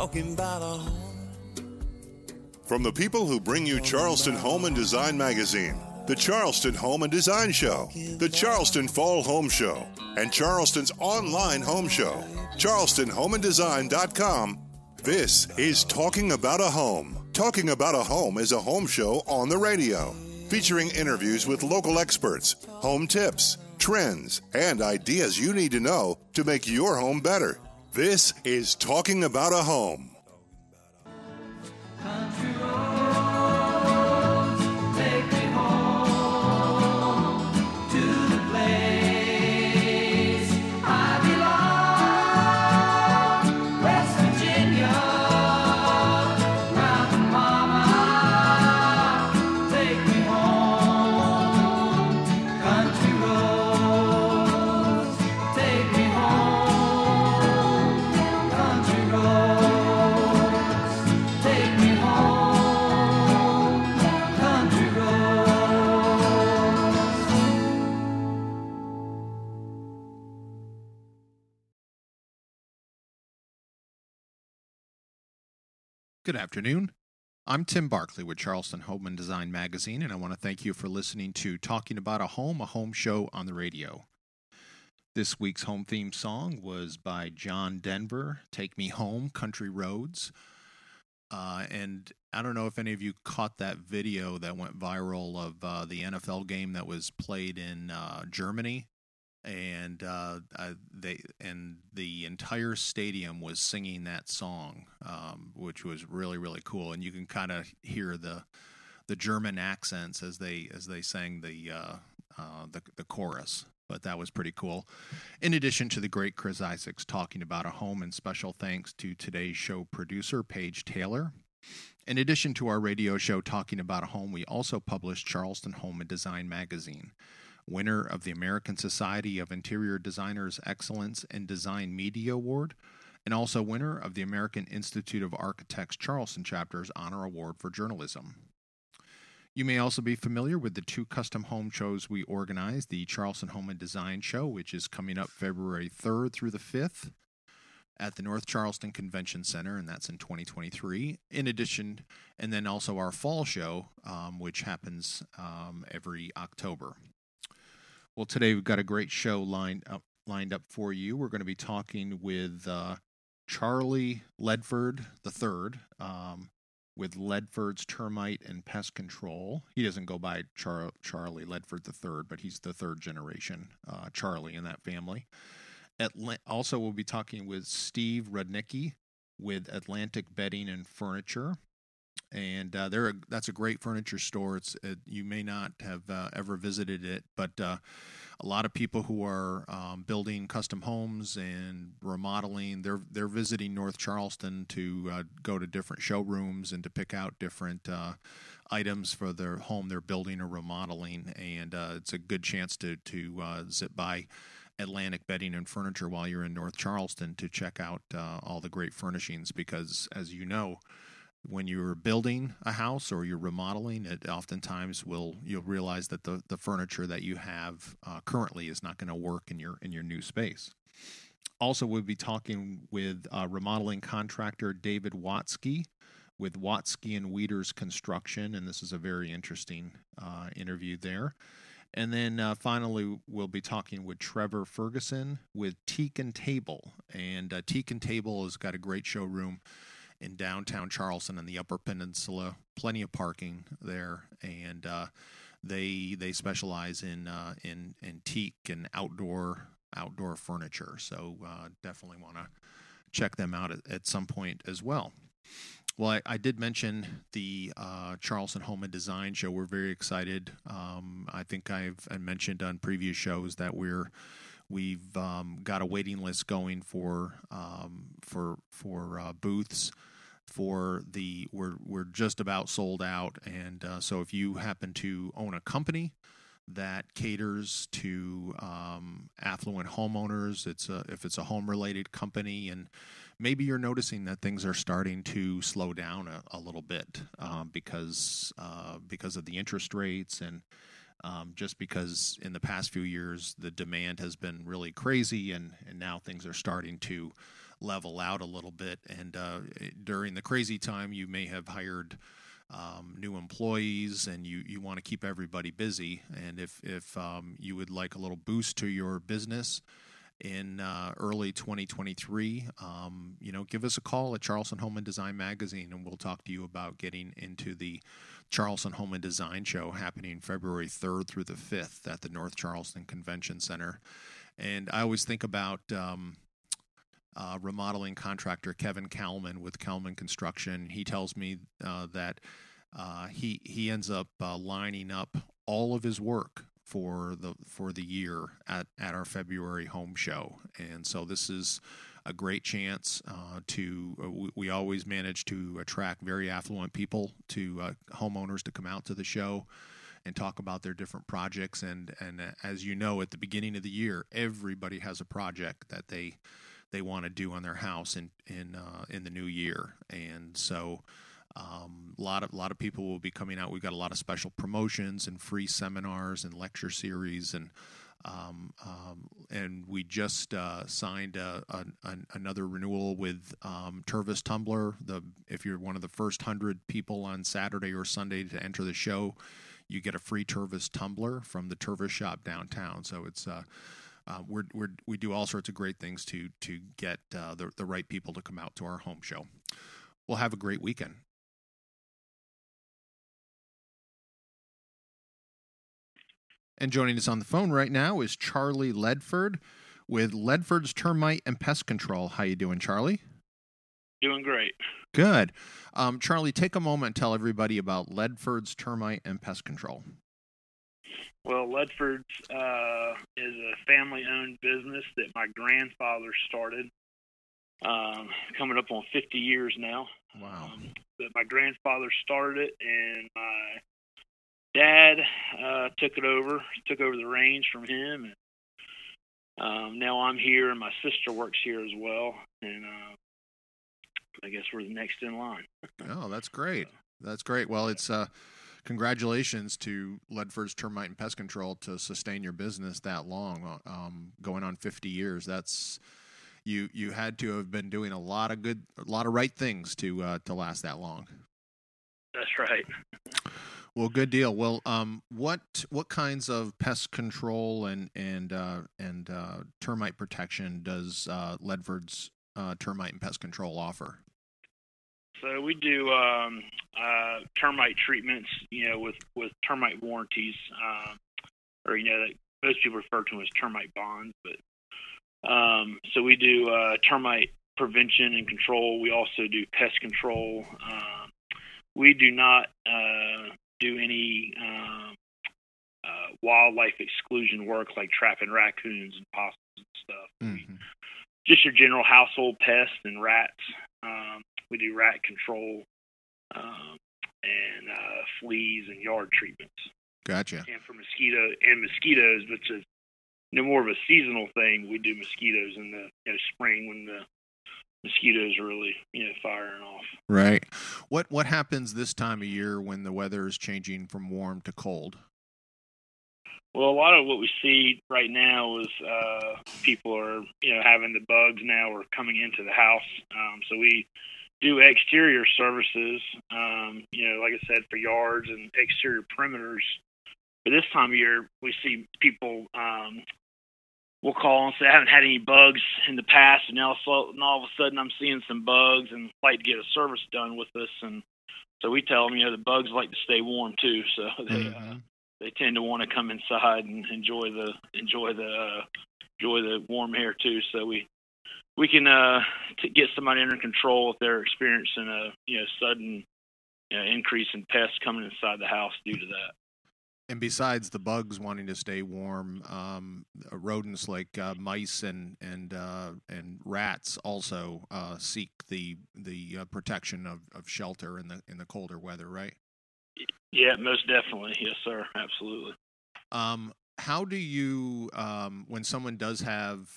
talking about a home. From the people who bring you Charleston Home and Design Magazine, the Charleston Home and Design Show, the Charleston Fall Home Show, and Charleston's online home show, charlestonhomeanddesign.com, this is Talking About a Home. Talking About a Home is a home show on the radio, featuring interviews with local experts, home tips, trends, and ideas you need to know to make your home better. This is Talking About a Home. Country roads, take me home to the place I belong. West Virginia, Mountain Mama, take me home. Country roads, take me home. Country roads. Good afternoon. I'm Tim Barkley with Charleston Home and Design Magazine, and I want to thank you for listening to Talking About a home show on the radio. This week's home theme song was by John Denver, Take Me Home, Country Roads. And I don't know if any of you caught that video that went viral of the NFL game that was played in Germany. And the entire stadium was singing that song, which was really, really cool. And you can kind of hear the German accents as they sang the chorus. But that was pretty cool. In addition to the great Chris Isaacs talking about a home, and special thanks to today's show producer Paige Taylor. In addition to our radio show Talking About a Home, we also published Charleston Home and Design Magazine, winner of the American Society of Interior Designers Excellence in Design Media Award, and also winner of the American Institute of Architects Charleston Chapter's Honor Award for Journalism. You may also be familiar with the two custom home shows we organized, the Charleston Home and Design Show, which is coming up February 3rd through the 5th at the North Charleston Convention Center, and that's in 2023. In addition, and then also our fall show, which happens every October. Well, today we've got a great show lined up for you. We're going to be talking with Charlie Ledford III, with Ledford's Termite and Pest Control. He doesn't go by Charlie Ledford III, but he's the third generation Charlie in that family. Also, we'll be talking with Steve Rudnicki with Atlantic Bedding and Furniture. And that's a great furniture store. You may not have ever visited it, but a lot of people who are building custom homes and remodeling, they're visiting North Charleston to go to different showrooms and to pick out different items for their home they're building or remodeling. And it's a good chance to zip by Atlantic Bedding and Furniture while you're in North Charleston to check out all the great furnishings, because, as you know, when you're building a house or you're remodeling, it oftentimes you'll realize that the furniture that you have currently is not going to work in your new space. Also, we'll be talking with remodeling contractor David Watsky with Watsky and Wieters Construction, and this is a very interesting interview there. And then finally, we'll be talking with Trevor Ferguson with Teak and Table, and Teak and Table has got a great showroom in downtown Charleston and the Upper Peninsula, plenty of parking there, and they specialize in teak and outdoor furniture. So definitely want to check them out at some point as well. Well, I did mention the Charleston Home and Design Show. We're very excited. I think I mentioned on previous shows that we've got a waiting list going for booths. We're just about sold out, and so if you happen to own a company that caters to affluent homeowners, if it's a home-related company, and maybe you're noticing that things are starting to slow down a little bit because of the interest rates, and just because in the past few years the demand has been really crazy, and now things are starting to level out a little bit. And during the crazy time, you may have hired new employees, and you want to keep everybody busy. And if you would like a little boost to your business in early 2023, give us a call at Charleston Home and Design Magazine, and we'll talk to you about getting into the Charleston Home and Design Show happening February 3rd through the 5th at the North Charleston Convention Center. And I always think about remodeling contractor Kevin Kalman with Kalman Construction. He tells me that he ends up lining up all of his work for the year at our February home show. And so this is a great chance we always manage to attract very affluent people, to homeowners, to come out to the show and talk about their different projects. And as you know, at the beginning of the year, everybody has a project that they want to do on their house in the new year. And so a lot of people will be coming out. We've got a lot of special promotions and free seminars and lecture series, and we just signed another renewal with Tervis Tumbler. If you're one of the first 100 people on Saturday or Sunday to enter the show, you get a free Tervis tumbler from the Tervis shop downtown. So it's we do all sorts of great things to get the right people to come out to our home show. We'll have a great weekend. And joining us on the phone right now is Charlie Ledford with Ledford's Termite and Pest Control. How you doing, Charlie? Doing great. Good. Charlie, take a moment and tell everybody about Ledford's Termite and Pest Control. Well, Ledford's is a family-owned business that my grandfather started, coming up on 50 years now. Wow. But my grandfather started it, and my dad took over the reins from him. And now I'm here, and my sister works here as well. And I guess we're the next in line. Oh, that's great. That's great. Well, it's congratulations to Ledford's Termite and Pest Control to sustain your business that long, going on 50 years. That's you had to have been doing a lot of right things to last that long. That's right. Well, good deal. Well, what kinds of pest control and termite protection does Ledford's Termite and Pest Control offer? So we do termite treatments, with termite warranties, or that most people refer to them as termite bonds. But so we do termite prevention and control. We also do pest control. We do not do any wildlife exclusion work like trapping raccoons and possums and stuff. Mm-hmm. Just your general household pests and rats. We do rat control and fleas and yard treatments. Gotcha. And for mosquitoes, which is more of a seasonal thing. We do mosquitoes in the spring when the mosquitoes are really firing off. Right. What happens this time of year when the weather is changing from warm to cold? Well, a lot of what we see right now is people are having the bugs now or coming into the house. So we do exterior services, like I said, for yards and exterior perimeters. But this time of year, we see people will call and say, I haven't had any bugs in the past, and all of a sudden I'm seeing some bugs and like to get a service done with us. And so we tell them, the bugs like to stay warm too, so they tend to want to come inside and enjoy the warm air too. So we can get somebody under control if they're experiencing a sudden increase in pests coming inside the house due to that. And besides the bugs wanting to stay warm, rodents like mice and rats also seek the protection of shelter in the colder weather, right? Yeah, most definitely. Yes, sir. Absolutely. How do you, when someone does have,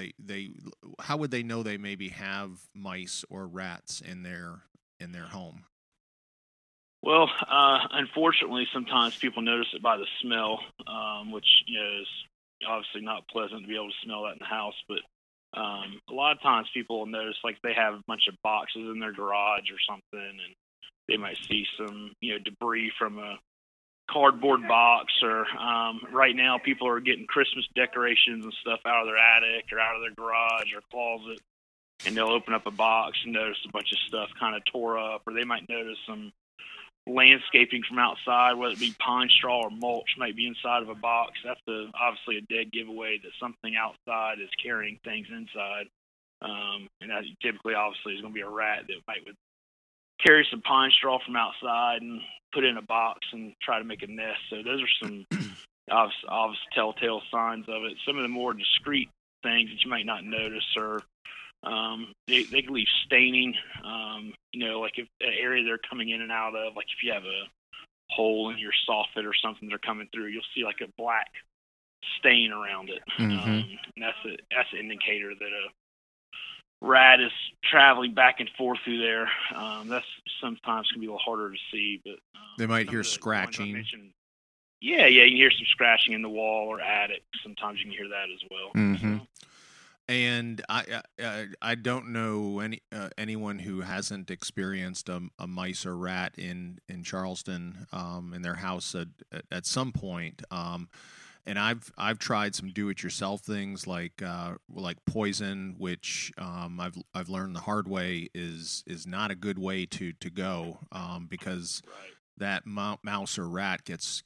how would they know they maybe have mice or rats in their home? Well, unfortunately, sometimes people notice it by the smell, which is obviously not pleasant to be able to smell that in the house. But A lot of times people will notice like they have a bunch of boxes in their garage or something, and they might see some, debris from a cardboard box, or right now people are getting Christmas decorations and stuff out of their attic or out of their garage or closet, and they'll open up a box and notice a bunch of stuff kind of tore up, or they might notice some landscaping from outside, whether it be pine straw or mulch, might be inside of a box. That's obviously a dead giveaway that something outside is carrying things inside. And that typically, obviously, is going to be a rat that would carry some pine straw from outside and put it in a box and try to make a nest. So those are some obvious telltale signs of it. Some of the more discreet things that you might not notice are they can leave staining, like if an area they're coming in and out of, like if you have a hole in your soffit or something they're coming through, you'll see like a black stain around it. And that's an indicator that a rat is traveling back and forth through there. That's sometimes can be a little harder to see, but they might hear scratching. Yeah, you can hear some scratching in the wall or attic. Sometimes you can hear that as well. So. And I don't know anyone who hasn't experienced a mice or rat in Charleston in their house at some point. And I've tried some do-it-yourself things like poison, which I've learned the hard way is not a good way to go because that mouse or rat gets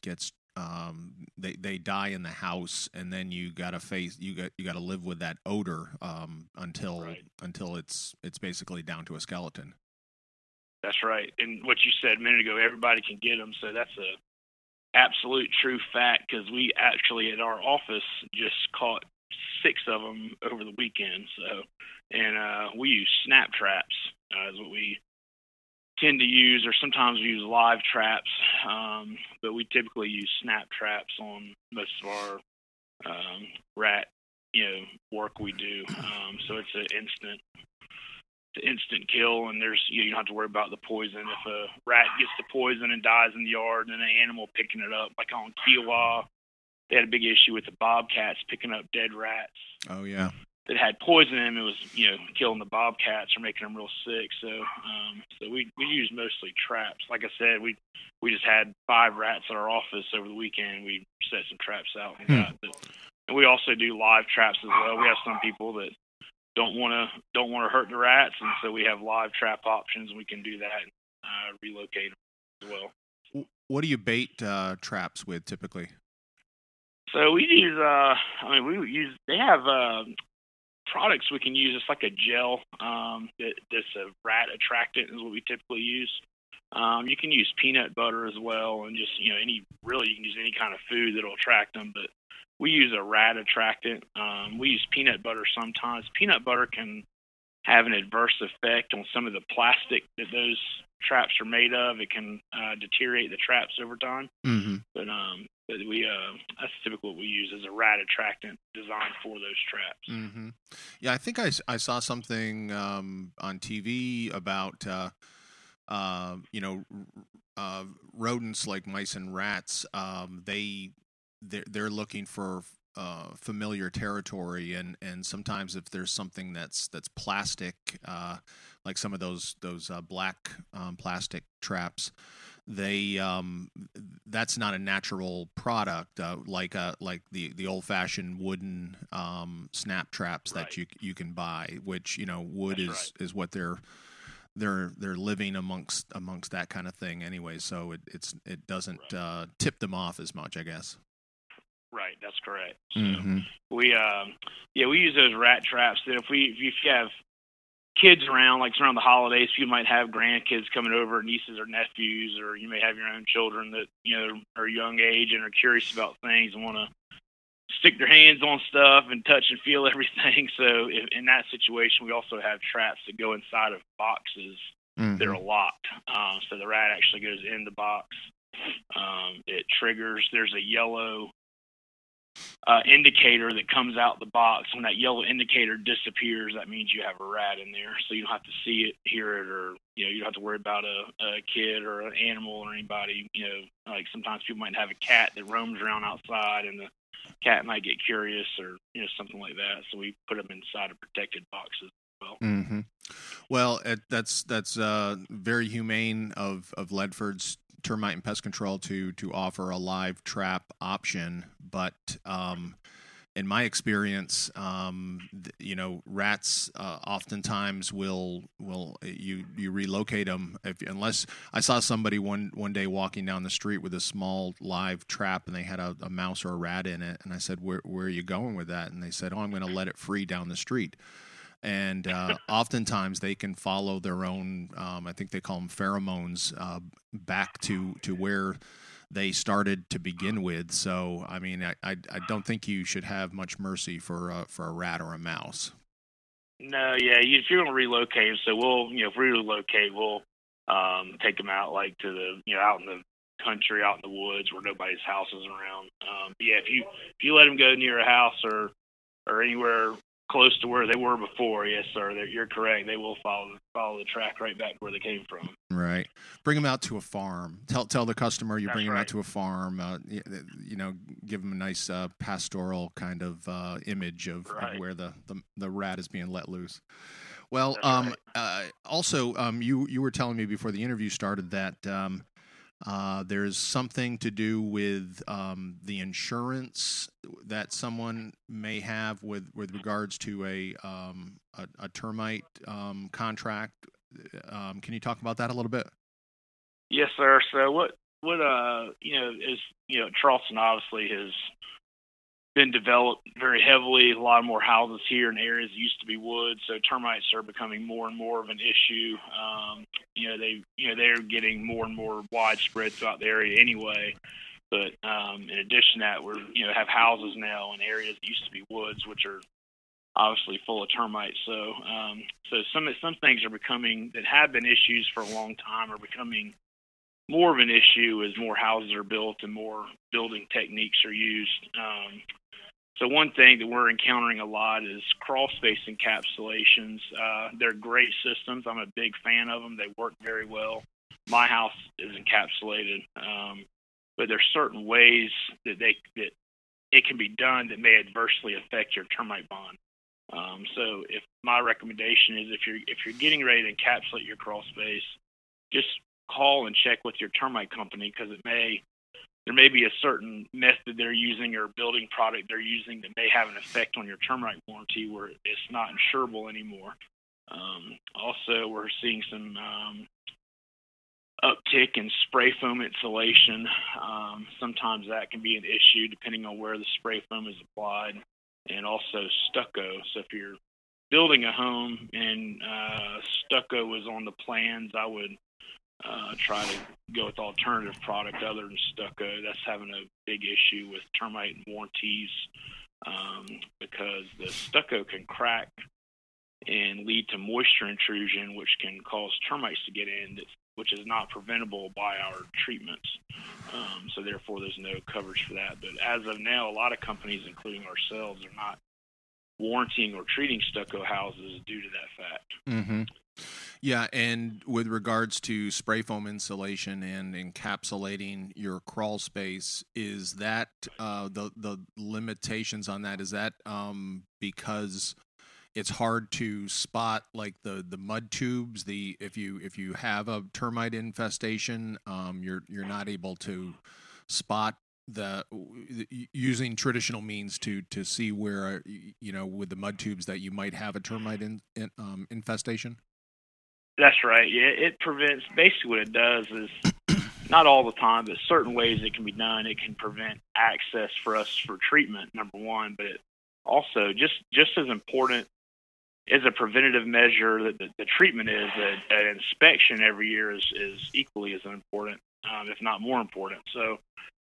they die in the house, and then you gotta live with that odor until it's basically down to a skeleton. That's right. And what you said a minute ago, everybody can get them. So that's a absolute true fact, because we actually at our office just caught 6 of them over the weekend. So, and we use snap traps is what we tend to use, or sometimes we use live traps, but we typically use snap traps on most of our rat work we do. So it's an instant kill, and there's you don't have to worry about the poison. If a rat gets the poison and dies in the yard, and an animal picking it up, like on Kiowa, they had a big issue with the bobcats picking up dead rats. Oh yeah. That had poison in them. It was, killing the bobcats or making them real sick. So, so we use mostly traps. Like I said, we just had 5 rats at our office over the weekend. We set some traps out and got it. And we also do live traps as well. We have some people that don't want to hurt the rats, and so we have live trap options. We can do that and relocate them as well. What do you bait traps with typically? So we use, they have products we can use. It's like a gel that's a rat attractant is what we typically use. You can use peanut butter as well, and just you can use any kind of food that'll attract them, but we use a rat attractant. We use peanut butter sometimes. Peanut butter can have an adverse effect on some of the plastic that those traps are made of. It can deteriorate the traps over time. But we that's typically what we use as a rat attractant designed for those traps. Yeah, I think I saw something on TV about rodents like mice and rats. They're looking for familiar territory, and sometimes if there's something that's plastic, like some of those black plastic traps, that's not a natural product like the old-fashioned wooden snap traps that you can buy, which wood is what they're living amongst that kind of thing anyway, so it doesn't tip them off as much, I guess. Right, that's correct. So we use those rat traps. That if you have kids around, like around the holidays, you might have grandkids coming over, nieces or nephews, or you may have your own children that are young age and are curious about things and want to stick their hands on stuff and touch and feel everything. So in that situation, we also have traps that go inside of boxes that are locked. So the rat actually goes in the box. It triggers. There's a yellow indicator that comes out the box. When that yellow indicator disappears, that means you have a rat in there. So you don't have to see it, hear it, or you don't have to worry about a kid or an animal or anybody. Like sometimes people might have a cat that roams around outside, and the cat might get curious or something like that. So we put them inside of protected boxes as well. Mm-hmm. Well, that's very humane of Ledford's Termite and Pest Control to offer a live trap option, but in my experience, rats oftentimes will you relocate them unless I saw somebody one day walking down the street with a small live trap and they had a mouse or a rat in it, and I said, where are you going with that? And they said, oh, I'm going to let it free down the street. And oftentimes they can follow their own, I think they call them pheromones, back to where they started to begin with. So, I mean, I don't think you should have much mercy for a rat or a mouse. No, yeah, if you're going to relocate, so we'll, if we relocate, we'll take them out like to the, out in the country, out in the woods where nobody's house is around. Yeah, if you let them go near a house or anywhere close to where they were before, yes, sir, you're correct. They will follow the track right back where they came from. Right. Bring them out to a farm. Tell the customer you bring them right. out to a farm. Give them a nice pastoral kind of image of where the rat is being let loose. Well, also, you were telling me before the interview started that there's something to do with the insurance that someone may have with regards to a termite contract. Can you talk about that a little bit? Yes, sir. So what is Charleston obviously has been developed very heavily. A lot more houses here in areas that used to be woods, so termites are becoming more and more of an issue. They're getting more and more widespread throughout the area anyway. But in addition to that, we're have houses now in areas that used to be woods, which are obviously full of termites. So some things are becoming that have been issues for a long time are becoming more of an issue as more houses are built and more building techniques are used. So one thing that we're encountering a lot is crawl space encapsulations. They're great systems. I'm a big fan of them. They work very well. My house is encapsulated, but there's certain ways that it can be done that may adversely affect your termite bond. So if my recommendation is if you're getting ready to encapsulate your crawl space, just call and check with your termite company, because there may be a certain method they're using or building product they're using that may have an effect on your termite warranty where it's not insurable anymore. Also, we're seeing some uptick in spray foam insulation. Sometimes that can be an issue depending on where the spray foam is applied, and also stucco. So if you're building a home and stucco was on the plans, I would try to go with alternative product other than stucco. That's having a big issue with termite warranties because the stucco can crack and lead to moisture intrusion, which can cause termites to get in, which is not preventable by our treatments. So therefore, there's no coverage for that. But as of now, a lot of companies, including ourselves, are not warranting or treating stucco houses due to that fact. Mm-hmm. Yeah, and with regards to spray foam insulation and encapsulating your crawl space, is that the limitations on that? Is that because it's hard to spot like the mud tubes? If you have a termite infestation, you're not able to spot using traditional means to see where with the mud tubes that you might have a termite infestation. That's right. Yeah, it prevents. Basically, what it does is, not all the time, but certain ways it can be done. It can prevent access for us for treatment, number one. But it also, just as important as a preventative measure that the treatment is, an inspection every year is equally as important, if not more important. So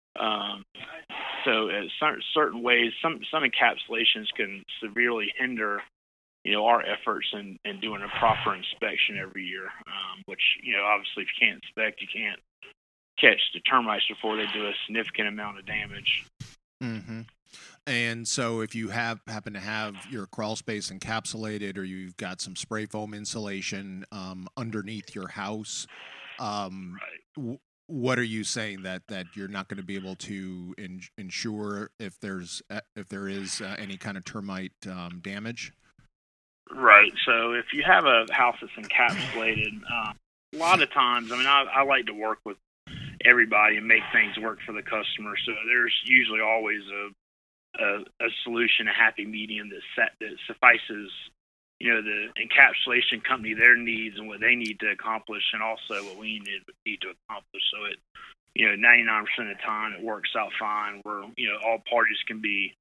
certain ways, some encapsulations can severely hinder our efforts in doing a proper inspection every year, which, obviously if you can't inspect, you can't catch the termites before they do a significant amount of damage. Mm-hmm. And so if you happen to have your crawl space encapsulated, or you've got some spray foam insulation underneath your house, Right. what are you saying, that you're not going to be able to insure if there is any kind of termite damage? Right. So if you have a house that's encapsulated, a lot of times, I mean, I like to work with everybody and make things work for the customer. So there's usually always a solution, a happy medium that suffices, the encapsulation company, their needs and what they need to accomplish, and also what we need to accomplish. So it, 99% of the time it works out fine, where all parties can be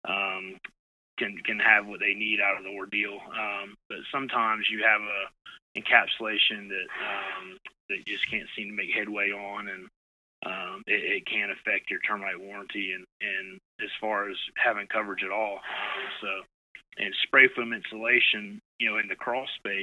can have what they need out of the ordeal. But sometimes you have a encapsulation that just can't seem to make headway on, and it can affect your termite warranty and as far as having coverage at all. And spray foam insulation, in the crawl space,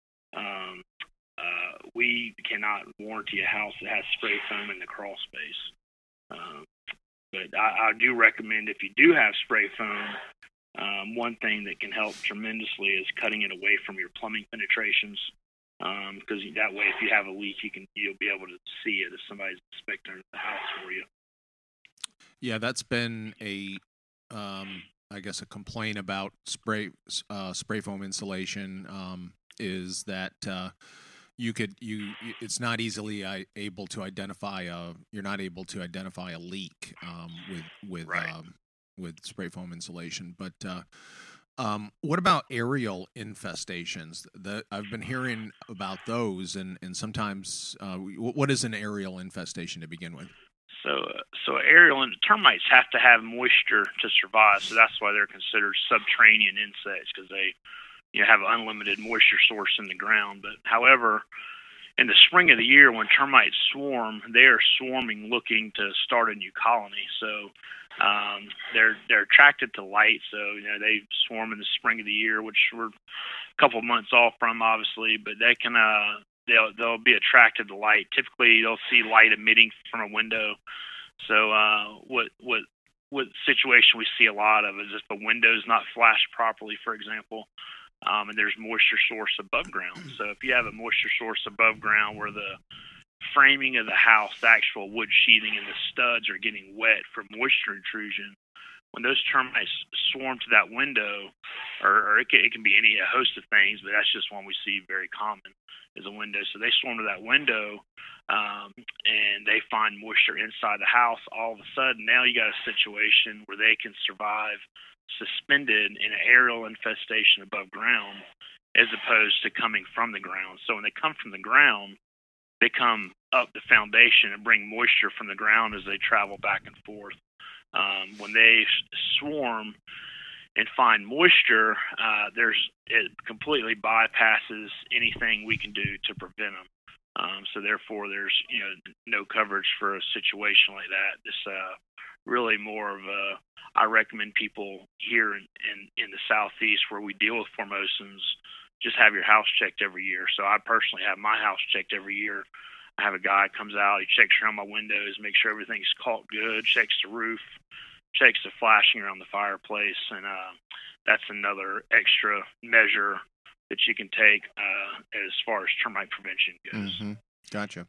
we cannot warranty a house that has spray foam in the crawl space. But I do recommend, if you do have spray foam, one thing that can help tremendously is cutting it away from your plumbing penetrations. Because that way, if you have a leak, you'll be able to see it if somebody's inspecting the house for you. Yeah, that's been a complaint about spray foam insulation, is that it's not easily able to identify you're not able to identify a leak with right. With spray foam insulation. But what about aerial infestations? I've been hearing about those, and sometimes what is an aerial infestation to begin with? So aerial termites have to have moisture to survive. So that's why they're considered subterranean insects, because they have unlimited moisture source in the ground. But however, in the spring of the year when termites swarm, they are swarming looking to start a new colony. So they're attracted to light. So they swarm in the spring of the year, which we're a couple of months off from, obviously, but they can they'll be attracted to light. Typically, they'll see light emitting from a window. So what situation we see a lot of is if the window is not flashed properly, for example, and there's moisture source above ground. So if you have a moisture source above ground where the framing of the house, the actual wood sheathing and the studs are getting wet from moisture intrusion, when those termites swarm to that window, or it can be a host of things, but that's just one we see very common, is a window. So they swarm to that window, and they find moisture inside the house. All of a sudden, now you got a situation where they can survive suspended in an aerial infestation above ground, as opposed to coming from the ground. So when they come from the ground, they come up the foundation and bring moisture from the ground as they travel back and forth. When they swarm and find moisture, it completely bypasses anything we can do to prevent them. So therefore, there's no coverage for a situation like that. It's really more of I recommend people here in the Southeast, where we deal with Formosans, just have your house checked every year. So I personally have my house checked every year. I have a guy comes out, he checks around my windows, makes sure everything's caulked good, checks the roof, checks the flashing around the fireplace, and that's another extra measure that you can take as far as termite prevention goes. Mm-hmm. Gotcha.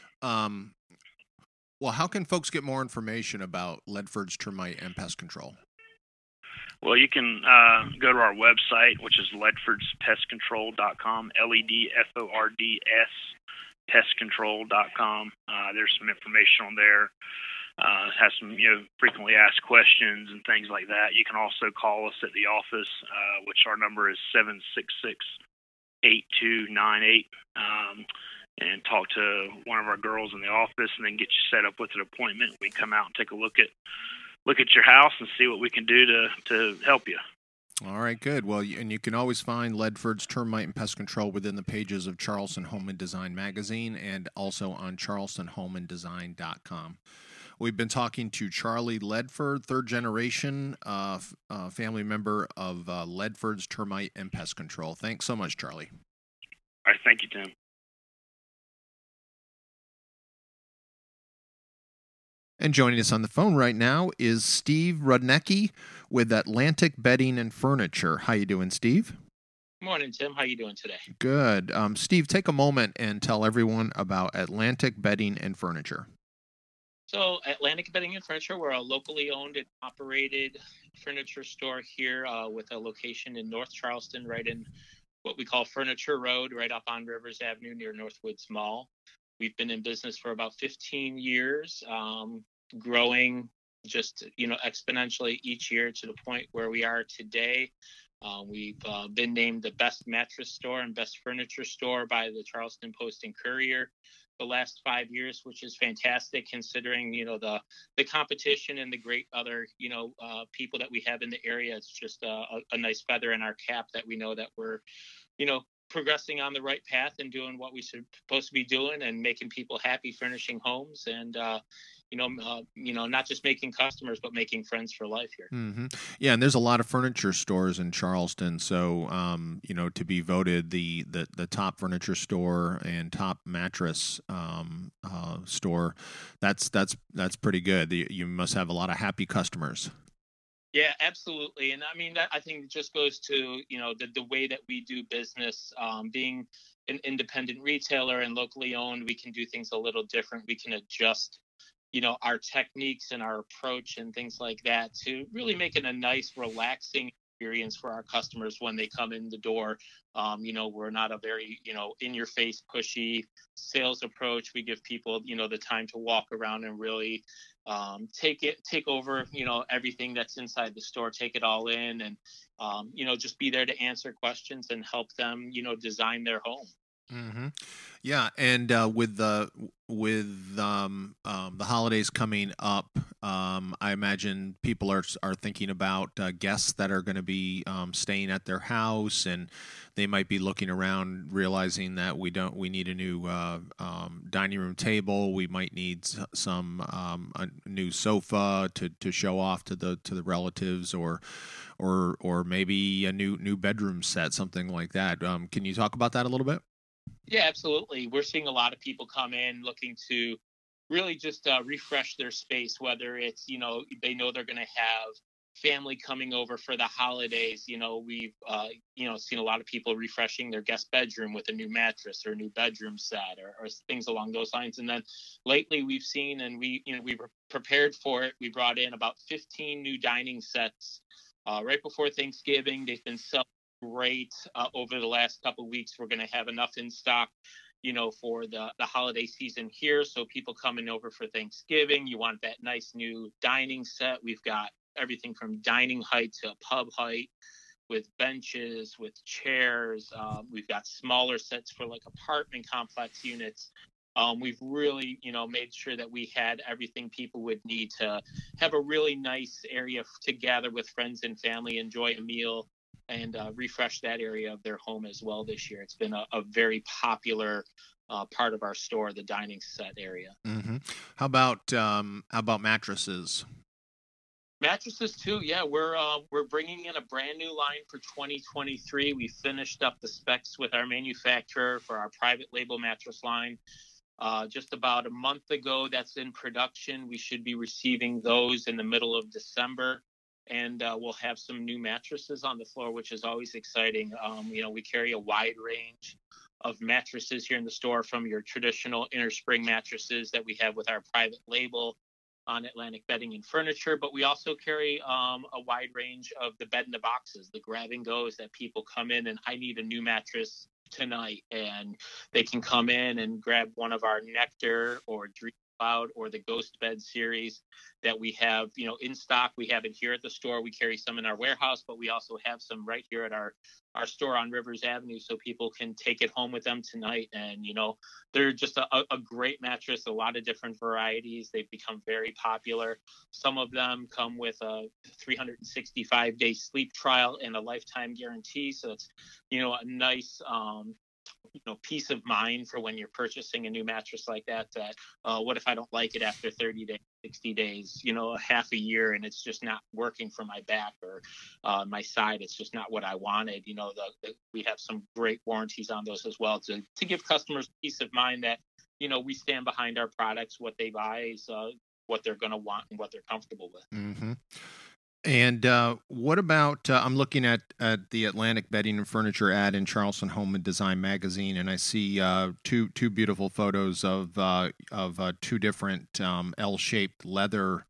Well, how can folks get more information about Ledford's Termite and Pest Control? Well, you can go to our website, which is ledfordspestcontrol.com, LEDFORDS pestcontrol.com. There's some information on there. Has some frequently asked questions and things like that. You can also call us at the office, which our number is 766-8298, and talk to one of our girls in the office, and then get you set up with an appointment. We can come out and take a look at your house and see what we can do to help you. All right, good. Well, and you can always find Ledford's Termite and Pest Control within the pages of Charleston Home and Design magazine, and also on charlestonhomeanddesign.com. We've been talking to Charlie Ledford, third generation family member of Ledford's Termite and Pest Control. Thanks so much, Charlie. All right, thank you, Tim. And joining us on the phone right now is Steve Rudnicki with Atlantic Bedding and Furniture. How you doing, Steve? Morning, Tim. How you doing today? Good. Steve, take a moment and tell everyone about Atlantic Bedding and Furniture. So, Atlantic Bedding and Furniture, we're a locally owned and operated furniture store here with a location in North Charleston, right in what we call Furniture Road, right up on Rivers Avenue near Northwoods Mall. We've been in business for about 15 years, growing just exponentially each year to the point where we are today. We've been named the best mattress store and best furniture store by the Charleston Post and Courier the last 5 years, which is fantastic considering the competition and the great other people that we have in the area. It's just a nice feather in our cap that we know that we're progressing on the right path and doing what we're supposed to be doing and making people happy, furnishing homes, and not just making customers, but making friends for life here. Mm-hmm. Yeah, and there's a lot of furniture stores in Charleston. So, to be voted the top furniture store and top mattress store, that's pretty good. You must have a lot of happy customers. Yeah, absolutely. And I mean, that I think just goes to, the way that we do business, being an independent retailer and locally owned, we can do things a little different. We can adjust, our techniques and our approach and things like that to really make it a nice, relaxing experience for our customers when they come in the door. We're not a very, in your face, pushy sales approach. We give people, the time to walk around and really take over, everything that's inside the store, take it all in, and, just be there to answer questions and help them, design their home. Mm-hmm. Yeah, and with the holidays coming up, I imagine people are thinking about guests that are going to be staying at their house, and they might be looking around, realizing that we need a new dining room table. We might need a new sofa to show off to the relatives, or maybe a new bedroom set, something like that. Can you talk about that a little bit? Yeah, absolutely. We're seeing a lot of people come in looking to really just refresh their space, whether it's, they know they're going to have family coming over for the holidays. We've, seen a lot of people refreshing their guest bedroom with a new mattress or a new bedroom set or things along those lines. And then lately we've seen, and we were prepared for it. We brought in about 15 new dining sets right before Thanksgiving. They've been selling great over the last couple of weeks. We're going to have enough in stock, for the holiday season here. So people coming over for Thanksgiving, you want that nice new dining set. We've got everything from dining height to pub height, with benches, with chairs. We've got smaller sets for like apartment complex units. We've really, made sure that we had everything people would need to have a really nice area to gather with friends and family, enjoy a meal, and refresh that area of their home as well this year. It's been a very popular part of our store, the dining set area. Mm-hmm. How about mattresses? Mattresses too. Yeah, we're bringing in a brand new line for 2023. We finished up the specs with our manufacturer for our private label mattress line just about a month ago. That's in production. We should be receiving those in the middle of December. And we'll have some new mattresses on the floor, which is always exciting. We carry a wide range of mattresses here in the store, from your traditional inner spring mattresses that we have with our private label on Atlantic Bedding and Furniture, but we also carry a wide range of the bed in the boxes, the grab and goes that people come in and I need a new mattress tonight, and they can come in and grab one of our Nectar or Dream Cloud or the Ghost Bed series that we have, in stock. We have it here at the store. We carry some in our warehouse, but we also have some right here at our store on Rivers Avenue, so people can take it home with them tonight. And, they're just a great mattress, a lot of different varieties. They've become very popular. Some of them come with a 365-day sleep trial and a lifetime guarantee. So it's, a nice, peace of mind for when you're purchasing a new mattress like that, what if I don't like it after 30 days, 60 days, half a year, and it's just not working for my back or my side. It's just not what I wanted. We have some great warranties on those as well to give customers peace of mind that, we stand behind our products. What they buy is what they're going to want and what they're comfortable with. Mm-hmm. And what about? I'm looking at the Atlantic Bedding and Furniture ad in Charleston Home and Design magazine, and I see two beautiful photos of two different L-shaped leather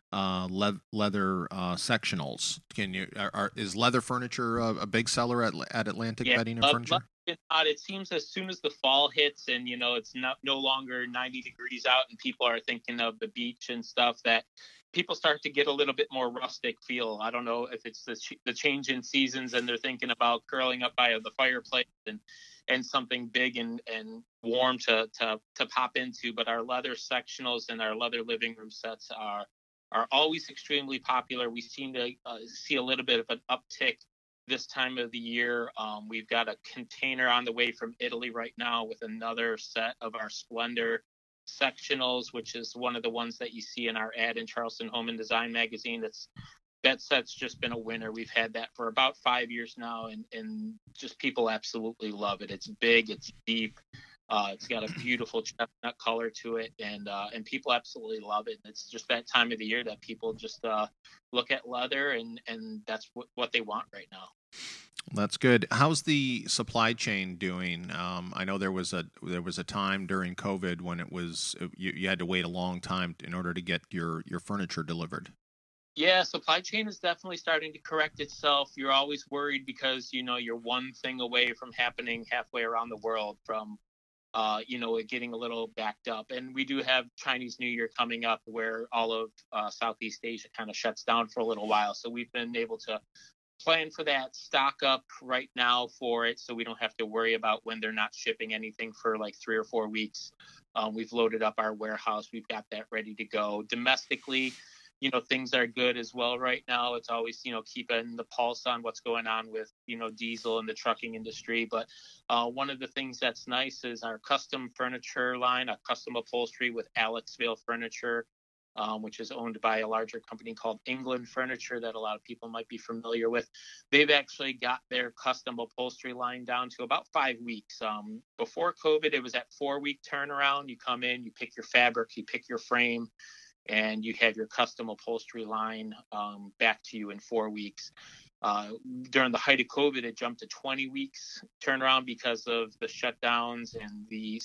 sectionals. Can you? Is leather furniture a big seller at Atlantic Bedding and Furniture? It seems as soon as the fall hits and it's no longer 90 degrees out and people are thinking of the beach and stuff, that people start to get a little bit more rustic feel. I don't know if it's the change in seasons and they're thinking about curling up by the fireplace and something big and warm to pop into. But our leather sectionals and our leather living room sets are always extremely popular. We seem to see a little bit of an uptick this time of the year. We've got a container on the way from Italy right now with another set of our Splendor sectionals, which is one of the ones that you see in our ad in Charleston Home and Design magazine. That set's just been a winner. We've had that for about 5 years now, and just people absolutely love it. It's big, it's deep, it's got a beautiful chestnut color to it, and people absolutely love it. It's just that time of the year that people just look at leather, and that's what they want right now. That's good. How's the supply chain doing? I know there was a time during COVID when it was you had to wait a long time in order to get your furniture delivered. Yeah, supply chain is definitely starting to correct itself. You're always worried because you're one thing away from happening halfway around the world from it getting a little backed up. And we do have Chinese New Year coming up where all of Southeast Asia kind of shuts down for a little while. So we've been able to plan for that, stock up right now for it, so we don't have to worry about when they're not shipping anything for like 3 or 4 weeks. We've loaded up our warehouse. We've got that ready to go. Domestically, things are good as well right now. It's always, keeping the pulse on what's going on with, diesel and the trucking industry. But one of the things that's nice is our custom furniture line, a custom upholstery with Alexville Furniture, which is owned by a larger company called England Furniture that a lot of people might be familiar with. They've actually got their custom upholstery line down to about 5 weeks. Before COVID, it was at 4-week turnaround. You come in, you pick your fabric, you pick your frame, and you have your custom upholstery line back to you in 4 weeks. During the height of COVID, it jumped to 20 weeks turnaround because of the shutdowns and the,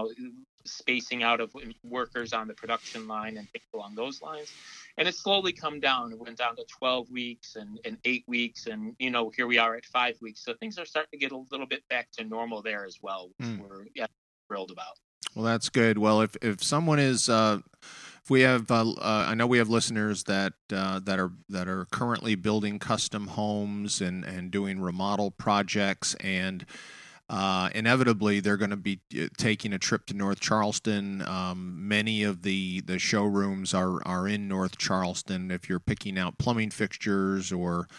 spacing out of workers on the production line and things along those lines. And it's slowly come down. It went down to 12 weeks and 8 weeks. And, here we are at 5 weeks. So things are starting to get a little bit back to normal there as well, which we're thrilled about. Well, that's good. Well, if someone is, if we have, I know we have listeners that are currently building custom homes and doing remodel projects, and inevitably they're going to be taking a trip to North Charleston. Many of the showrooms are in North Charleston. If you're picking out plumbing fixtures or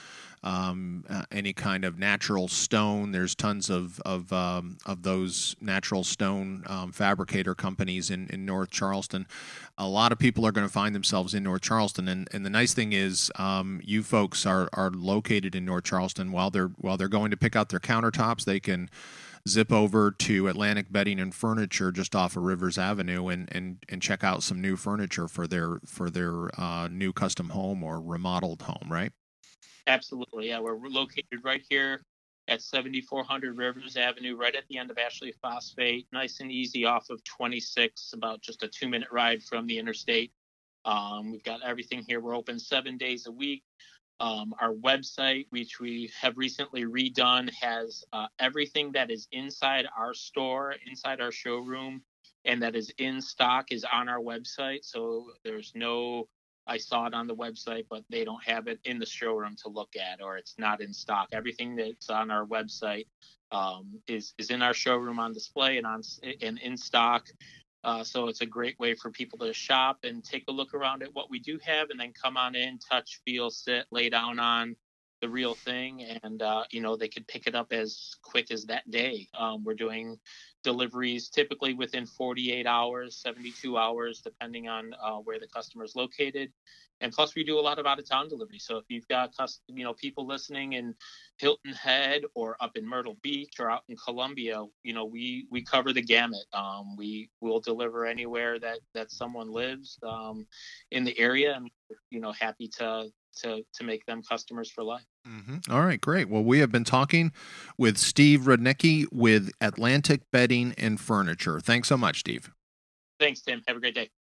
any kind of natural stone, there's tons of those natural stone fabricator companies in North Charleston. A lot of people are going to find themselves in North Charleston, and the nice thing is you folks are located in North Charleston. While they're going to pick out their countertops, they can zip over to Atlantic Bedding and Furniture just off of Rivers Avenue and check out some new furniture for their new custom home or remodeled home, right? Absolutely. Yeah, we're located right here at 7400 Rivers Avenue, right at the end of Ashley Phosphate, nice and easy off of 26, about just a 2-minute ride from the interstate. We've got everything here. We're open 7 days a week. Our website, which we have recently redone, has everything that is inside our store, inside our showroom, and that is in stock is on our website. So there's I saw it on the website, but they don't have it in the showroom to look at, or it's not in stock. Everything that's on our website is in our showroom on display and in stock. So it's a great way for people to shop and take a look around at what we do have, and then come on in, touch, feel, sit, lay down on the real thing, and they could pick it up as quick as that day. We're doing deliveries typically within 48 hours, 72 hours, depending on where the customer is located. And plus, we do a lot of out-of-town delivery. So if you've got people listening in Hilton Head or up in Myrtle Beach or out in Columbia, we cover the gamut. We will deliver anywhere that someone lives in the area, and happy to make them customers for life. Mm-hmm. All right, great. Well, we have been talking with Steve Rudnicki with Atlantic Bedding and Furniture. Thanks so much, Steve. Thanks, Tim. Have a great day.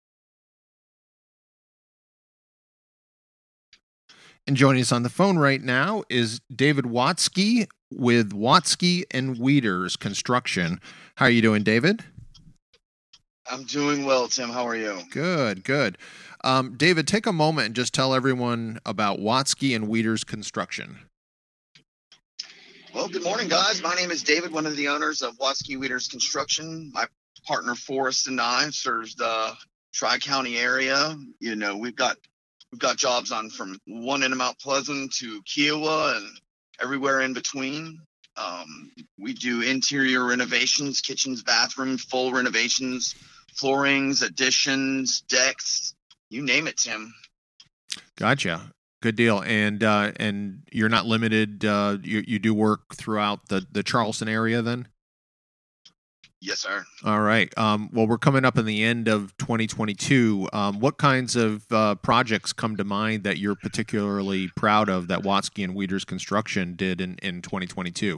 And joining us on the phone right now is David Watsky with Watsky and Wieters Construction. How are you doing, David? I'm doing well, Tim. How are you? Good, good. David, take a moment and just tell everyone about Watsky and Wieters Construction. Well, good morning, guys. My name is David, one of the owners of Watsky Wieters Construction. My partner Forrest and I serves the Tri-County area. We've got jobs on from one end of Mount Pleasant to Kiowa and everywhere in between. We do interior renovations, kitchens, bathrooms, full renovations, floorings, additions, decks, you name it, Tim. Gotcha. Good deal. And you're not limited. You do work throughout the Charleston area then? Yes, sir. All right. Well, we're coming up in the end of 2022. What kinds of projects come to mind that you're particularly proud of that Watsky and Wieters Construction did in 2022?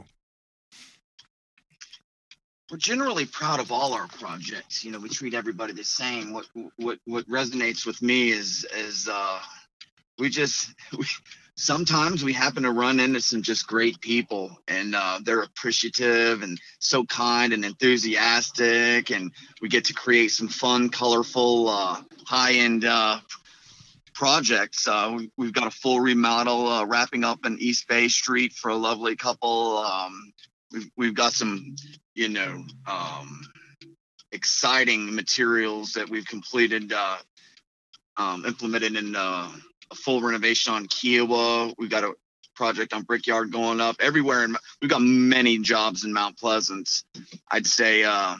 We're generally proud of all our projects. We treat everybody the same. What resonates with me is sometimes we happen to run into some just great people, and they're appreciative and so kind and enthusiastic, and we get to create some fun, colorful, high-end projects. We've got a full remodel wrapping up in East Bay Street for a lovely couple. We've got some, exciting materials that we've completed, implemented in a full renovation on Kiowa. We've got a project on Brickyard going up everywhere, and we've got many jobs in Mount Pleasant. I'd say, okay,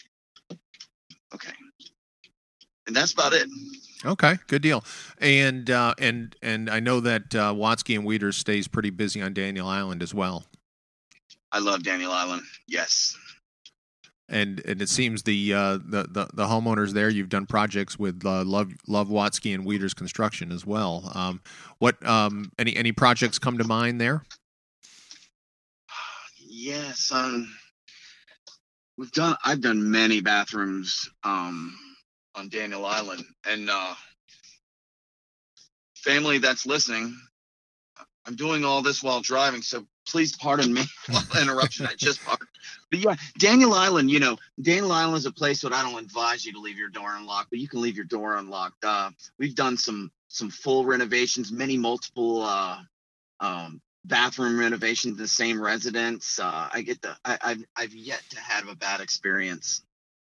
and that's about it. Okay, good deal. And I know that Watsky and Wieters stays pretty busy on Daniel Island as well. I love Daniel Island. Yes. And it seems the homeowners there, you've done projects with love Watsky and Wieters Construction as well. What any projects come to mind there? Yes, I've done many bathrooms on Daniel Island, and family that's listening, I'm doing all this while driving, so please pardon me while interruption. I just parked. But yeah, Daniel Island, Daniel Island is a place that I don't advise you to leave your door unlocked, but you can leave your door unlocked. We've done some full renovations, many multiple bathroom renovations in the same residence. I've yet to have a bad experience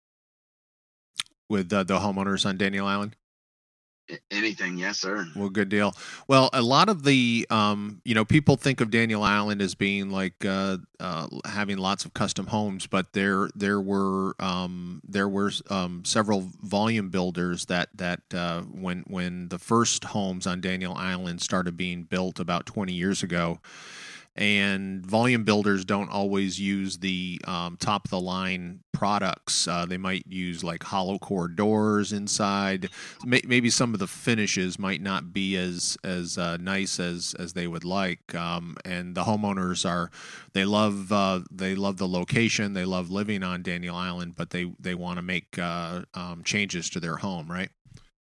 with the homeowners on Daniel Island. Anything, yes, sir. Well, good deal. Well, a lot of the, people think of Daniel Island as being like having lots of custom homes, but there were several volume builders that when the first homes on Daniel Island started being built about 20 years ago. And volume builders don't always use the top of the line products. They might use like hollow core doors inside. Maybe some of the finishes might not be as nice as they would like. And the homeowners they love the location. They love living on Daniel Island, but they want to make changes to their home, right?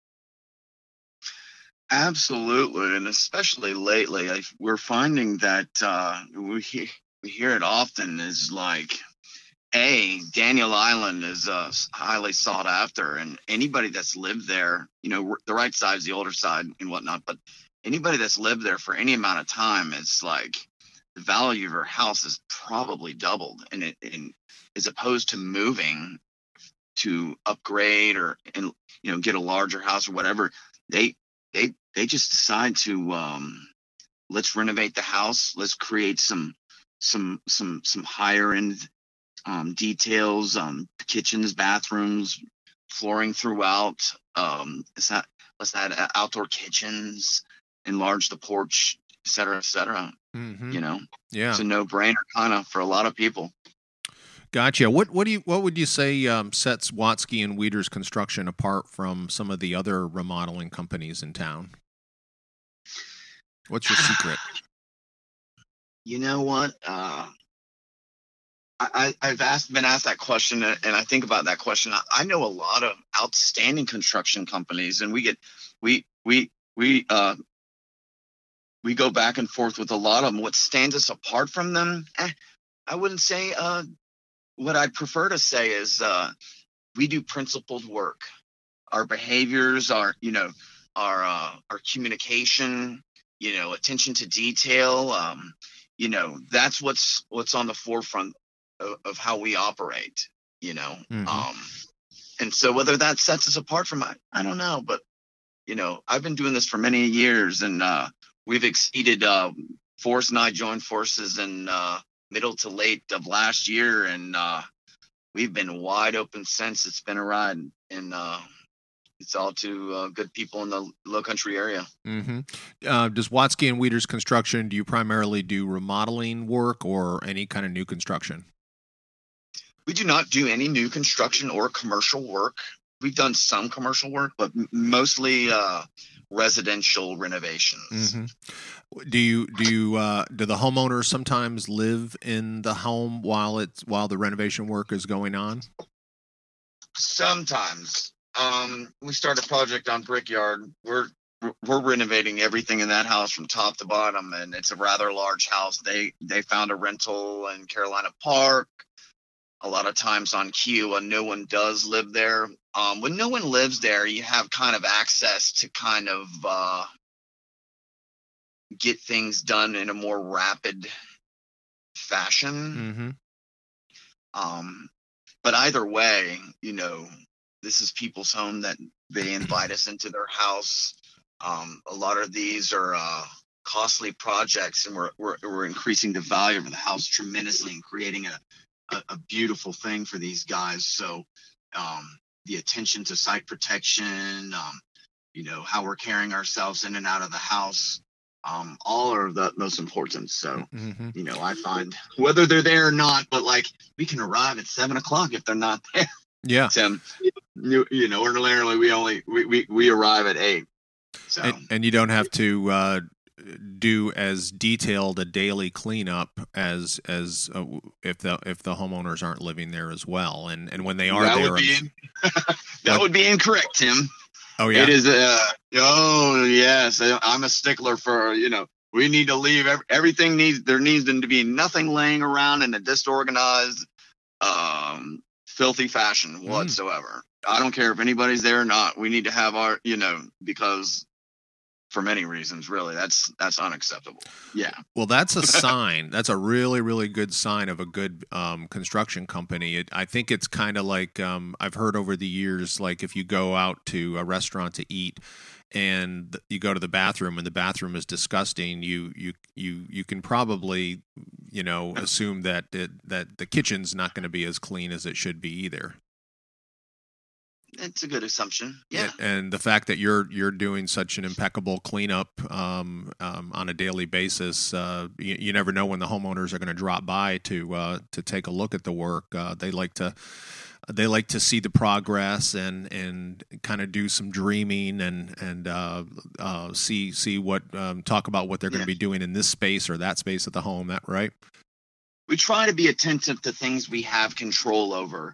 Absolutely, and especially lately, we're finding that we hear it often is like, Daniel Island is highly sought after, and anybody that's lived there, the right side is the older side and whatnot, but anybody that's lived there for any amount of time, it's like the value of your house is probably doubled, and as opposed to moving to upgrade or get a larger house or whatever, they just decide to let's renovate the house. Let's create some higher end details, kitchens, bathrooms, flooring throughout. Let's add outdoor kitchens, enlarge the porch, et cetera, et cetera. Mm-hmm. It's a no-brainer kind of for a lot of people. Gotcha. What would you say sets Watsky and Wieters Construction apart from some of the other remodeling companies in town? What's your secret? You know what? I've been asked that question, and I think about that question. I know a lot of outstanding construction companies, and we go back and forth with a lot of them. What stands us apart from them? I wouldn't say. What I'd prefer to say is we do principled work. Our behaviors, our communication, attention to detail. That's what's on the forefront of how we operate. Mm-hmm. And so whether that sets us apart from, I don't know, but I've been doing this for many years, and we've exceeded. Forrest and I joined forces in middle to late of last year, and we've been wide open since. It's been a ride, and it's all to good people in the Low Country area. Mm-hmm. Does Watsky and Wieters Construction, do you primarily do remodeling work or any kind of new construction? We do not do any new construction or commercial work. We've done some commercial work, but mostly residential renovations. Mm-hmm. Do the homeowners sometimes live in the home while the renovation work is going on? Sometimes. We start a project on Brickyard. We're renovating everything in that house from top to bottom, and it's a rather large house. They found a rental in Carolina Park. A lot of times on cue, and no one does live there. When no one lives there, you have kind of access to kind of get things done in a more rapid fashion. Mm-hmm. But either way, this is people's home that they invite us into their house. A lot of these are costly projects, and we're increasing the value of the house tremendously and creating a beautiful thing for these guys. So the attention to site protection, how we're carrying ourselves in and out of the house, all are the most important. So, mm-hmm. I find whether they're there or not, but we can arrive at 7:00 if they're not there. Yeah. Ordinarily we arrive at 8. So. And you don't have to do as detailed a daily cleanup as if the homeowners aren't living there as well. And when they are that would be incorrect, Tim. Oh yeah. It is. Oh yes. I'm a stickler for we need to leave everything there needs to be nothing laying around in a disorganized, filthy fashion whatsoever. I don't care if anybody's there or not. We need to have our because. For many reasons, really, that's unacceptable. Yeah. Well, that's a sign. That's a really, really good sign of a good construction company. I think it's kind of like I've heard over the years, like if you go out to a restaurant to eat and you go to the bathroom and the bathroom is disgusting, you can probably assume that the kitchen's not going to be as clean as it should be either. It's a good assumption. Yeah. And the fact that you're doing such an impeccable cleanup on a daily basis, you never know when the homeowners are going to drop by to take a look at the work. They like to see the progress and kind of do some dreaming and see what talk about what they're going to be doing in this space or that space at the home. That right? We try to be attentive to things we have control over.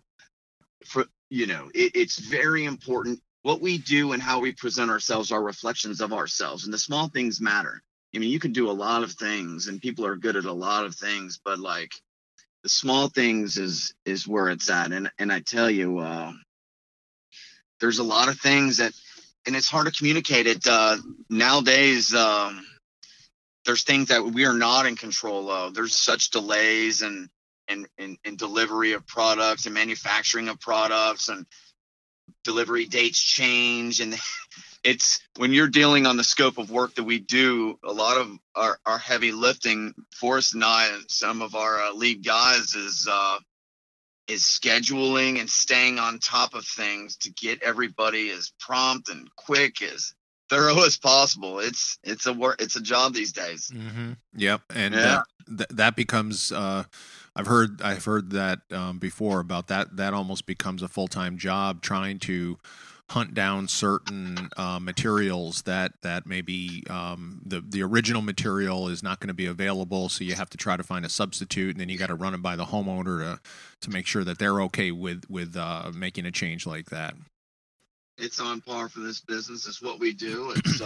It's very important. What we do and how we present ourselves are reflections of ourselves, and the small things matter. I mean, you can do a lot of things, and people are good at a lot of things, but the small things is where it's at. And I tell you, there's a lot of things and it's hard to communicate it nowadays. There's things that we are not in control of. There's such delays and delivery of products and manufacturing of products, and delivery dates change. And it's when you're dealing on the scope of work that we do, a lot of our heavy lifting, Forrest and I and some of our lead guys is is scheduling and staying on top of things to get everybody as prompt and quick, as thorough as possible. It's a job these days. Mm-hmm. Yep, and Yeah. that becomes. I've heard that before about that. That almost becomes a full-time job, trying to hunt down certain materials that maybe the original material is not going to be available, so you have to try to find a substitute, and then you got to run it by the homeowner to make sure that they're okay with making a change like that. It's on par for this business. It's what we do. It's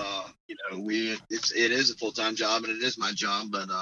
it is a full-time job, and it is my job, but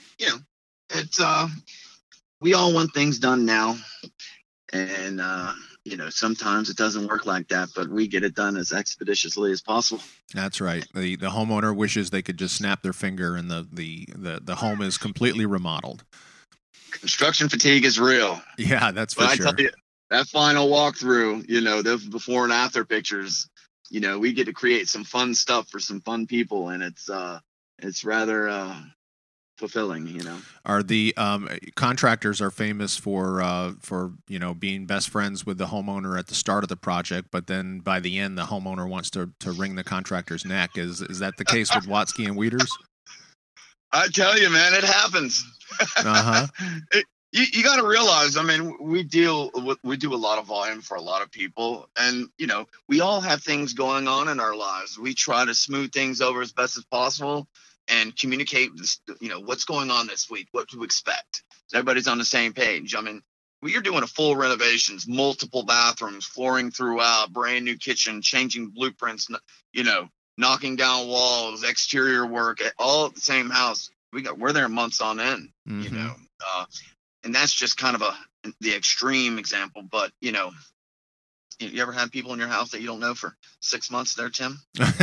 it's we all want things done now, and sometimes it doesn't work like that, but we get it done as expeditiously as possible. That's right. The homeowner wishes they could just snap their finger and the home is completely remodeled. Construction fatigue is real. Yeah, that's for But sure. I tell you, that final walkthrough, those before and after pictures, we get to create some fun stuff for some fun people, and it's rather fulfilling. Are the contractors are famous for being best friends with the homeowner at the start of the project, but then by the end the homeowner wants to wring the contractor's neck. Is that the case with Watsky and Wieters? I tell you, man, it happens. Uh-huh. You got to realize, we do a lot of volume for a lot of people, and we all have things going on in our lives. We try to smooth things over as best as possible and communicate, what's going on this week, what to expect. So everybody's on the same page. You're doing a full renovations, multiple bathrooms, flooring throughout, brand new kitchen, changing blueprints, knocking down walls, exterior work, all at the same house. We're there months on end, Mm-hmm. And that's just kind of the extreme example. But you ever had people in your house that you don't know for 6 months there, Tim?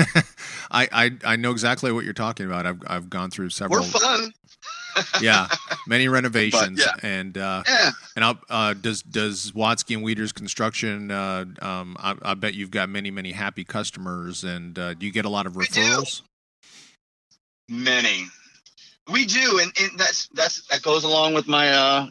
I know exactly what you're talking about. I've gone through several. We're fun. Yeah, many renovations, But, yeah. and Yeah. and does Watsky and Wieters Construction? I bet you've got many happy customers, and do you get a lot of referrals? Many. We do, and that goes along with my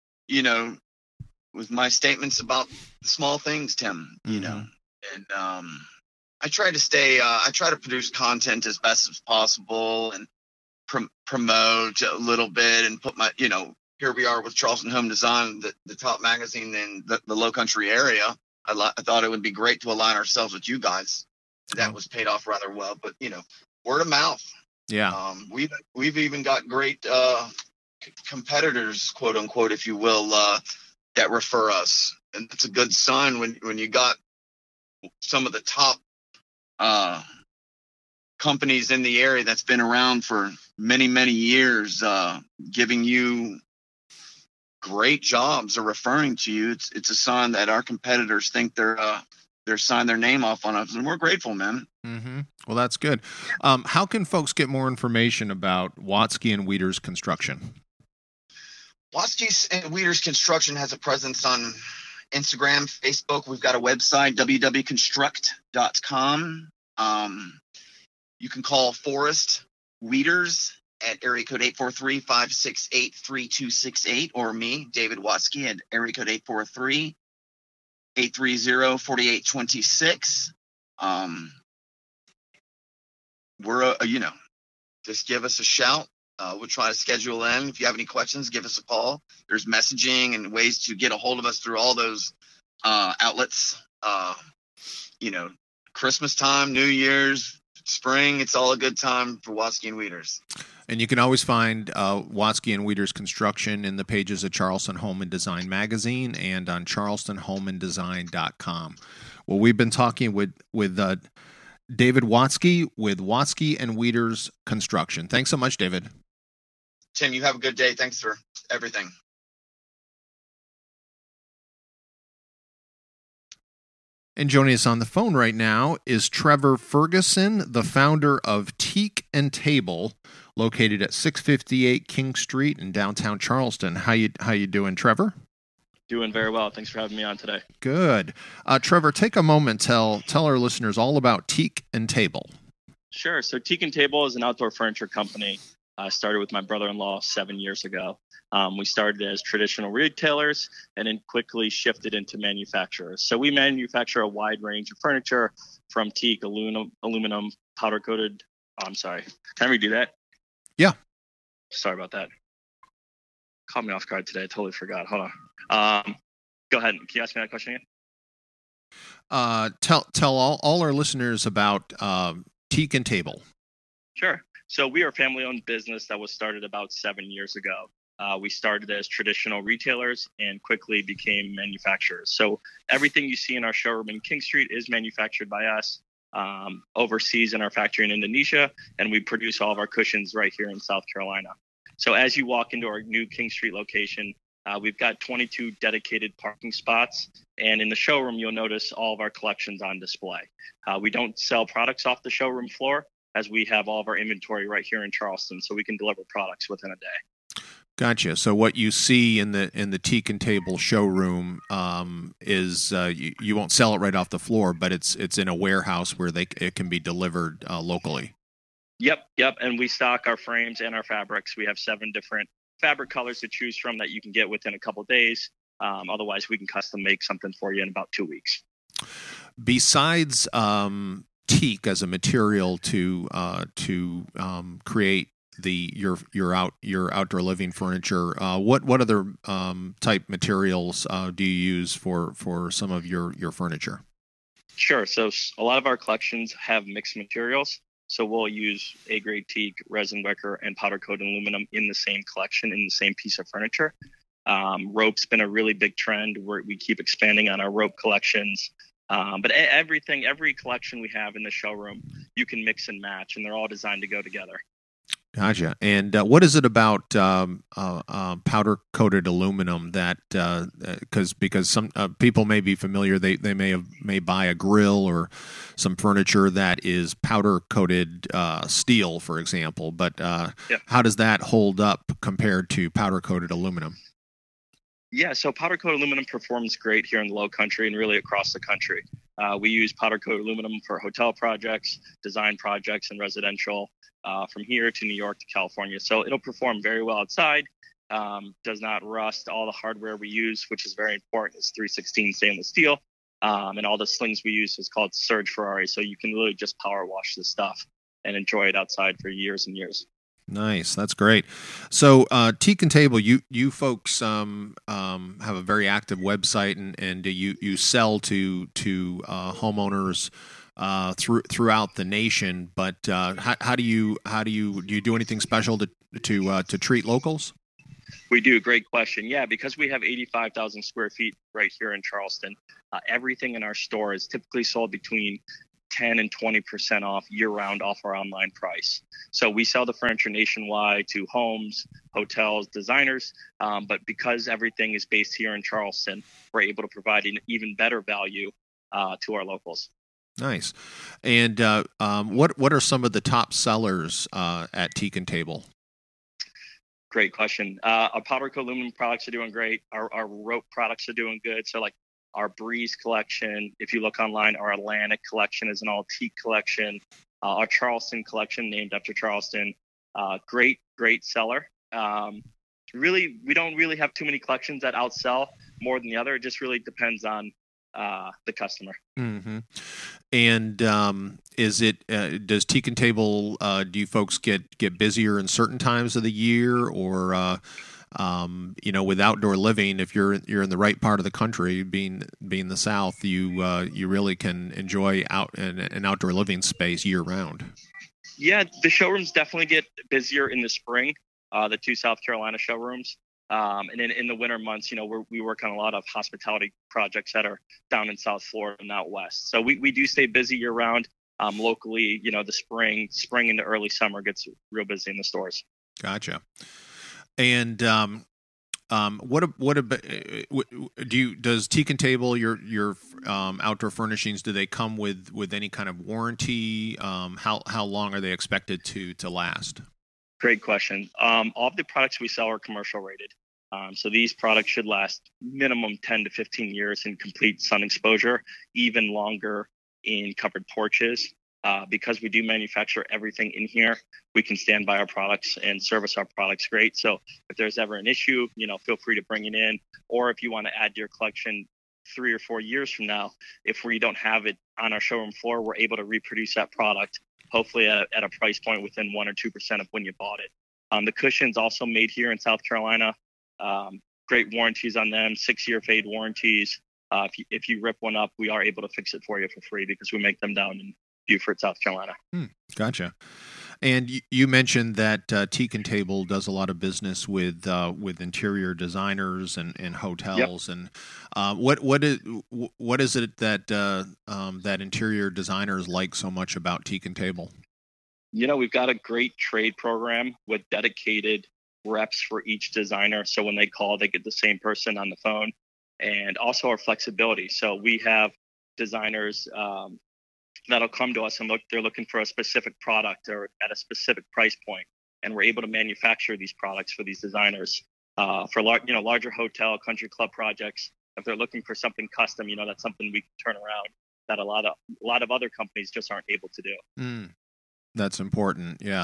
with my statements about the small things, Tim. Mm-hmm. And I try to produce content as best as possible and promote a little bit and put my here we are with Charleston Home Design, the top magazine in the Low Country area. I thought it would be great to align ourselves with you guys. That was paid off rather well, but word of mouth. Yeah. We've even got great competitors, quote unquote, if you will, that refer us, and it's a good sign when you got some of the top companies in the area that's been around for many years, giving you great jobs or referring to you. It's a sign that our competitors think they're signed their name off on us, and we're grateful, man. Mm-hmm. Well, that's good. How can folks get more information about Watsky and Wieters Construction? Watsky and Wieters Construction has a presence on Instagram, Facebook. We've got a website, www.construct.com. You can call Forrest Wieters at area code 843-568-3268, or me, David Watsky, at area code 843-830-4826. We're just give us a shout. We'll try to schedule in. If you have any questions, give us a call. There's messaging and ways to get a hold of us through all those outlets. Christmas time, New Year's, spring, it's all a good time for Watsky and Wieters. And you can always find Watsky and Wieters Construction in the pages of Charleston Home and Design magazine and on charlestonhomeanddesign.com. Well, we've been talking with David Watsky with Watsky and Wieters Construction. Thanks so much, David. Tim, you have a good day. Thanks for everything. And joining us on the phone right now is Trevor Ferguson, the founder of Teak and Table, located at 658 King Street in downtown Charleston. How you doing, Trevor? Doing very well. Thanks for having me on today. Good. Trevor, take a moment, tell our listeners all about Teak and Table. Sure. So Teak and Table is an outdoor furniture company. Started with my brother-in-law 7 years ago. We started as traditional retailers and then quickly shifted into manufacturers. So we manufacture a wide range of furniture from teak, aluminum, powder-coated. Oh, I'm sorry. Can I redo that? Yeah. Sorry about that. Caught me off guard today. I totally forgot. Hold on. Go ahead. Can you ask me that question again? Tell all our listeners about Teak and Table. Sure. So we are a family-owned business that was started about 7 years ago. We started as traditional retailers and quickly became manufacturers. So everything you see in our showroom in King Street is manufactured by us overseas in our factory in Indonesia, and we produce all of our cushions right here in South Carolina. So as you walk into our new King Street location, we've got 22 dedicated parking spots, and in the showroom, you'll notice all of our collections on display. We don't sell products off the showroom floor, as we have all of our inventory right here in Charleston, so we can deliver products within a day. Gotcha. So what you see in the Teak and Table showroom is you won't sell it right off the floor, but it's in a warehouse where it can be delivered locally. Yep. And we stock our frames and our fabrics. We have 7 different fabric colors to choose from that you can get within a couple of days. Otherwise, we can custom make something for you in about 2 weeks. Besides teak as a material to create your outdoor living furniture, what other type materials do you use for some of your furniture? Sure. So a lot of our collections have mixed materials. So we'll use A-grade teak, resin wicker, and powder coated aluminum in the same collection, in the same piece of furniture. Rope's been a really big trend where we keep expanding on our rope collections. But every collection we have in the showroom, you can mix and match, and they're all designed to go together. Gotcha. And what is it about powder-coated aluminum that because some people may be familiar, they may buy a grill or some furniture that is powder-coated steel, for example. But How does that hold up compared to powder-coated aluminum? Yeah, so powder coated aluminum performs great here in the Low Country and really across the country. We use powder coated aluminum for hotel projects, design projects, and residential from here to New York to California. So it'll perform very well outside, does not rust. All the hardware we use, which is very important, is 316 stainless steel. And all the slings we use is called Surge Ferrari. So you can really just power wash this stuff and enjoy it outside for years and years. Nice, that's great. So, Teak and Table, you folks have a very active website, and you sell to homeowners throughout the nation. But how do you do anything special to treat locals? We do. Great question. Yeah, because we have 85,000 square feet right here in Charleston, everything in our store is typically sold between 10 and 20% off year-round off our online price. So we sell the furniture nationwide to homes, hotels, designers, but because everything is based here in Charleston, we're able to provide an even better value to our locals. Nice. And what are some of the top sellers at Teak and Table? Great question. Our powder coat aluminum products are doing great. Our rope products are doing good. So like our Breeze collection, if you look online, our Atlantic collection is an all teak collection. Our Charleston collection, named after Charleston, great seller. Really, we don't really have too many collections that outsell more than the other. It just really depends on the customer. Mm-hmm. And does Teak and Table, do you folks get busier in certain times of the year, or with outdoor living, if you're in the right part of the country, being the South, you really can enjoy an outdoor living space year round? Yeah, the showrooms definitely get busier in the spring. The 2 South Carolina showrooms. And then in the winter months, we work on a lot of hospitality projects that are down in South Florida and out west. So we do stay busy year round. Locally, the spring into early summer gets real busy in the stores. Gotcha. And what about does Teak and Table, your outdoor furnishings, do they come with any kind of warranty? How long are they expected to last? Great question. All of the products we sell are commercial rated. So these products should last minimum 10 to 15 years in complete sun exposure, even longer in covered porches. Because we do manufacture everything in here, we can stand by our products and service our products great. So if there's ever an issue, feel free to bring it in. Or if you want to add to your collection 3 or 4 years from now, if we don't have it on our showroom floor, we're able to reproduce that product, hopefully at a price point within 1 or 2% of when you bought it. The cushion's also made here in South Carolina. Great warranties on them, 6-year fade warranties. If you rip one up, we are able to fix it for you for free because we make them down in Beaufort, South Carolina. Gotcha. And you mentioned that Teak and Table does a lot of business with interior designers and hotels. Yep. And what is it that that interior designers like so much about Teak and Table? We've got a great trade program with dedicated reps for each designer. So when they call, they get the same person on the phone, and also our flexibility. So we have designers that'll come to us and they're looking for a specific product or at a specific price point, and we're able to manufacture these products for these designers for larger hotel, country club projects. If they're looking for something custom, that's something we can turn around that a lot of other companies just aren't able to do. That's important. Yeah,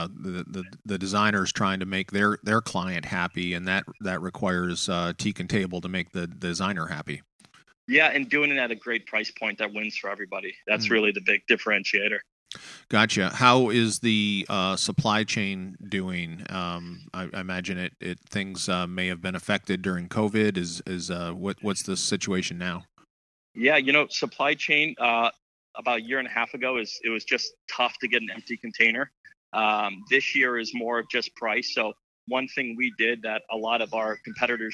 the designers trying to make their client happy, and that requires Teak and Table to make the designer happy. Yeah, and doing it at a great price point that wins for everybody. That's really the big differentiator. Gotcha. How is the supply chain doing? I imagine things may have been affected during COVID. What's the situation now? Yeah, supply chain about a year and a half ago it was just tough to get an empty container. This year is more of just price. So one thing we did that a lot of our competitors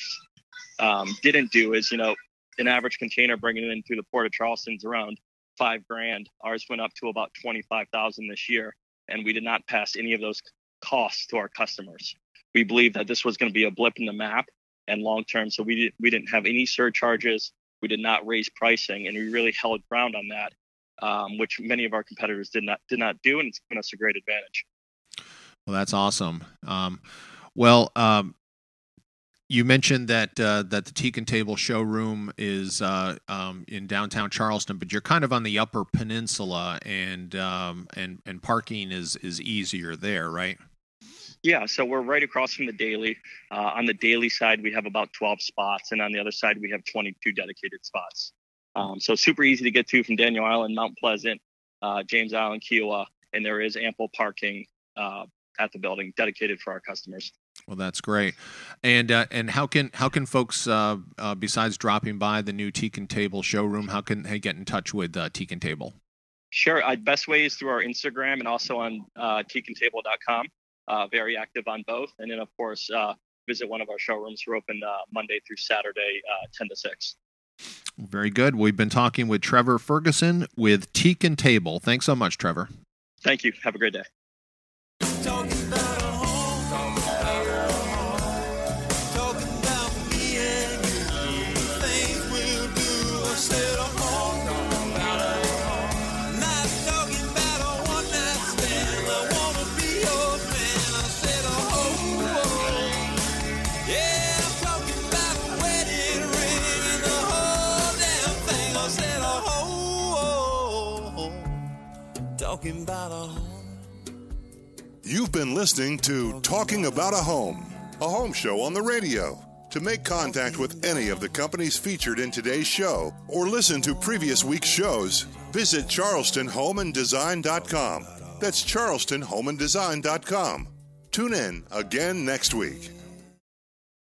didn't do is, an average container bringing it in through the Port of Charleston is around $5,000. Ours went up to about $25,000 this year, and we did not pass any of those costs to our customers. We believe that this was going to be a blip in the map and long term, so we didn't have any surcharges. We did not raise pricing, and we really held ground on that, which many of our competitors did not do, and it's given us a great advantage. Well, that's awesome. You mentioned that the Teak and Table showroom is in downtown Charleston, but you're kind of on the Upper Peninsula, and parking is easier there, right? Yeah, so we're right across from the Daily. On the Daily side, we have about 12 spots, and on the other side, we have 22 dedicated spots. So super easy to get to from Daniel Island, Mount Pleasant, James Island, Kiowa, and there is ample parking at the building dedicated for our customers. Well, that's great. And how can folks besides dropping by the new Teak and Table showroom, how can they get in touch with Teak and Table? Sure. Best way is through our Instagram and also on teakandtable.com. Very active on both. And then, of course, visit one of our showrooms. We're open Monday through Saturday, 10 to 6. Very good. We've been talking with Trevor Ferguson with Teak and Table. Thanks so much, Trevor. Thank you. Have a great day. You've been listening to Talking About a Home show on the radio. To make contact with any of the companies featured in today's show or listen to previous week's shows, visit charlestonhomeanddesign.com. That's charlestonhomeanddesign.com. Tune in again next week.